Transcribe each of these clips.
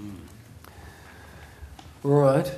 Right.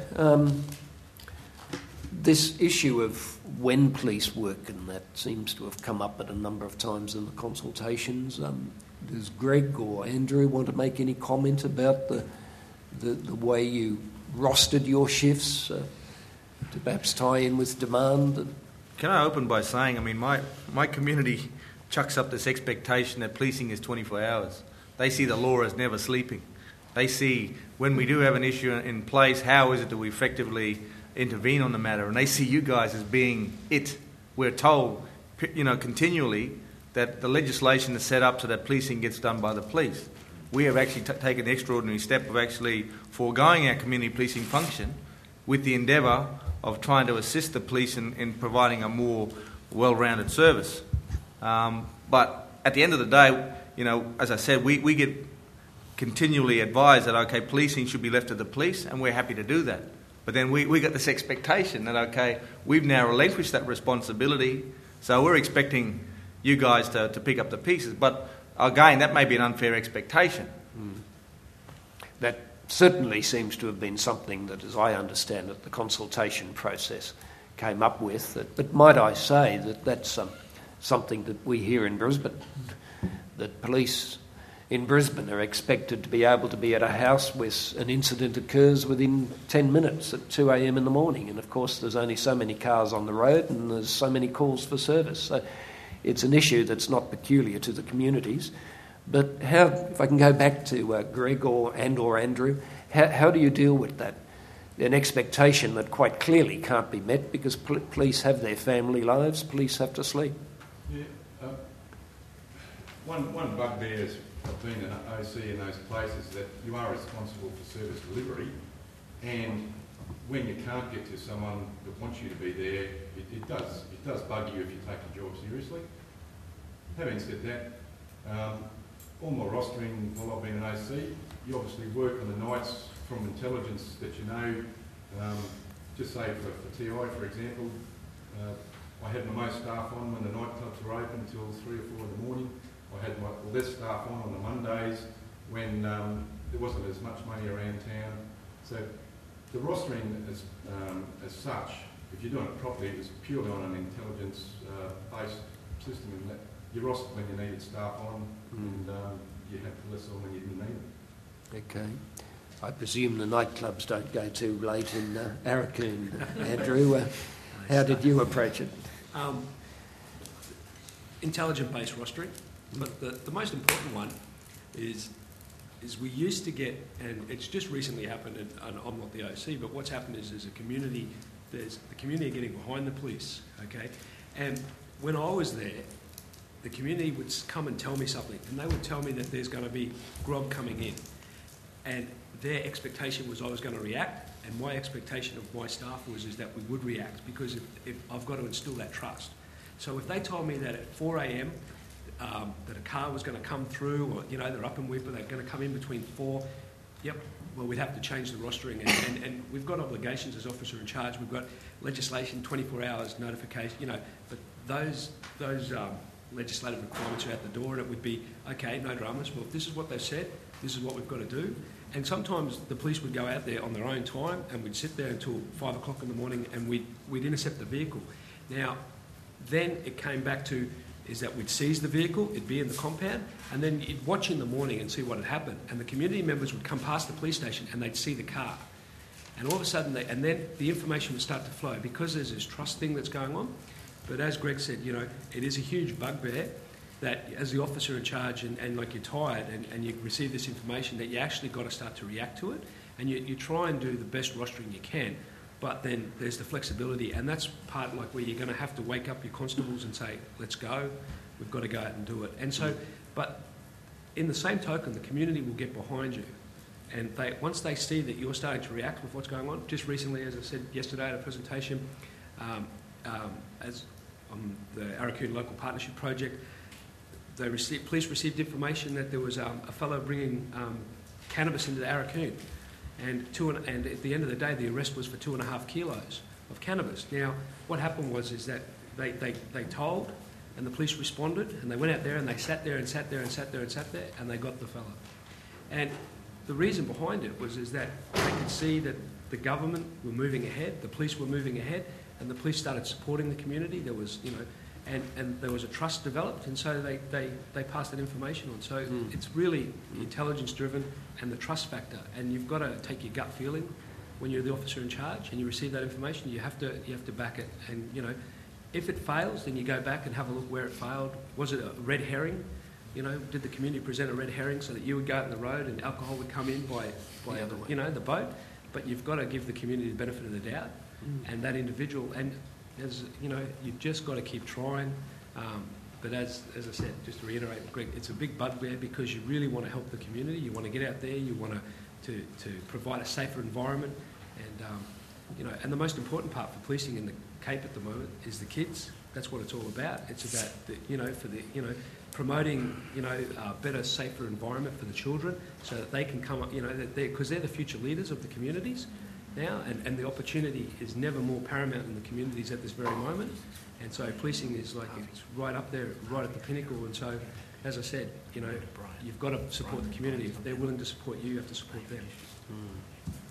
This issue of when police work, and that seems to have come up at a number of times in the consultations. Does Greg or Andrew want to make any comment about the way you rostered your shifts to perhaps tie in with demand? Can I open by saying, I mean, my community chucks up this expectation that policing is 24 hours. They see the law as never sleeping. They see when we do have an issue in place, how is it that we effectively intervene on the matter? And they see you guys as being it. We're told, continually that the legislation is set up so that policing gets done by the police. We have actually taken the extraordinary step of actually foregoing our community policing function with the endeavour of trying to assist the police in providing a more well-rounded service. But at the end of the day, as I said, we get continually advised that, okay, policing should be left to the police, and we're happy to do that. But then we got this expectation that, okay, we've now relinquished that responsibility, so we're expecting you guys to pick up the pieces. But again, that may be an unfair expectation. That certainly seems to have been something that, as I understand it, the consultation process came up with. But might I say that that's something that we hear in Brisbane, that police in Brisbane are expected to be able to be at a house where an incident occurs within 10 minutes at 2 a.m. in the morning. And of course there's only so many cars on the road and there's so many calls for service. So it's an issue that's not peculiar to the communities. But how, if I can go back to Greg or Andrew, how do you deal with that? An expectation that quite clearly can't be met because police have their family lives, police have to sleep. Yeah, one bugbear has been an OC in those places that you are responsible for service delivery, and when you can't get to someone that wants you to be there, it does bug you if you take your job seriously. Having said that, all my rostering while I've been an OC, you obviously work on the nights from intelligence that you know. Just say for TI, for example, I had my most staff on when the nightclubs were open until 3 or 4 in the morning. I had my less staff on the Mondays when there wasn't as much money around town. So the rostering as such, if you're doing it properly, it's purely on an intelligence-based system, in that you roster when you needed staff on and you have less on when you didn't need them. Okay. I presume the nightclubs don't go too late in Arakoon. Andrew, how did you approach it? Intelligent-based rostering, but the most important one is we used to get, and it's just recently happened, and I'm not the OC, but what's happened is there's the community are getting behind the police, okay? And when I was there, the community would come and tell me something, and they would tell me that there's going to be grog coming in, and their expectation was I was going to react, and my expectation of my staff is that we would react, because if I've got to instill that trust. So if they told me that at 4 a.m. That a car was going to come through, or they're up and whipper, they're going to come in between 4, well, we'd have to change the rostering, and we've got obligations as officer in charge. We've got legislation, 24 hours notification, but those legislative requirements are at the door, and it would be, okay, no dramas, well, if this is what they've said, this is what we've got to do. And sometimes the police would go out there on their own time, and we'd sit there until 5 o'clock in the morning, and we'd intercept the vehicle. Now, then it came back to is that we'd seize the vehicle, it'd be in the compound, and then you'd watch in the morning and see what had happened. And the community members would come past the police station and they'd see the car. And all of a sudden, and then the information would start to flow because there's this trust thing that's going on. But as Greg said, it is a huge bugbear that as the officer in charge and like you're tired and you receive this information that you actually got to start to react to it, and you try and do the best rostering you can. But then there's the flexibility, and that's part like where you're going to have to wake up your constables and say, let's go, we've got to go out and do it. And so, but in the same token, the community will get behind you. And once they see that you're starting to react with what's going on, just recently, as I said yesterday at a presentation, as on the Arakoon Local Partnership Project, police received information that there was a fellow bringing cannabis into the Arakoon. And at the end of the day, the arrest was for 2.5 kilos of cannabis. Now, what happened was that they told, and the police responded, and they went out there and they sat there and sat there and sat there and sat there, and they got the fellow. And the reason behind it is that they could see that the government were moving ahead, the police were moving ahead, and the police started supporting the community. There was, and there was a trust developed, and so they passed that information on. So it's really intelligence-driven and the trust factor, and you've got to take your gut feeling when you're the officer in charge and you receive that information. You have to back it, and if it fails, then you go back and have a look where it failed. Was it a red herring? Did the community present a red herring so that you would go out on the road and alcohol would come in by the boat? But you've got to give the community the benefit of the doubt, and that individual. And as you've just got to keep trying. But as I said, just to reiterate, Greg, it's a big bugbear because you really want to help the community. You want to get out there. You want to provide a safer environment, and and the most important part for policing in the Cape at the moment is the kids. That's what it's all about. It's about promoting a better, safer environment for the children, so that they can come up, because they're the future leaders of the communities now, and the opportunity is never more paramount in the communities at this very moment. And so policing is it's right up there, right at the pinnacle. And so, as I said, you've got to support the community. If they're willing to support you, you have to support them.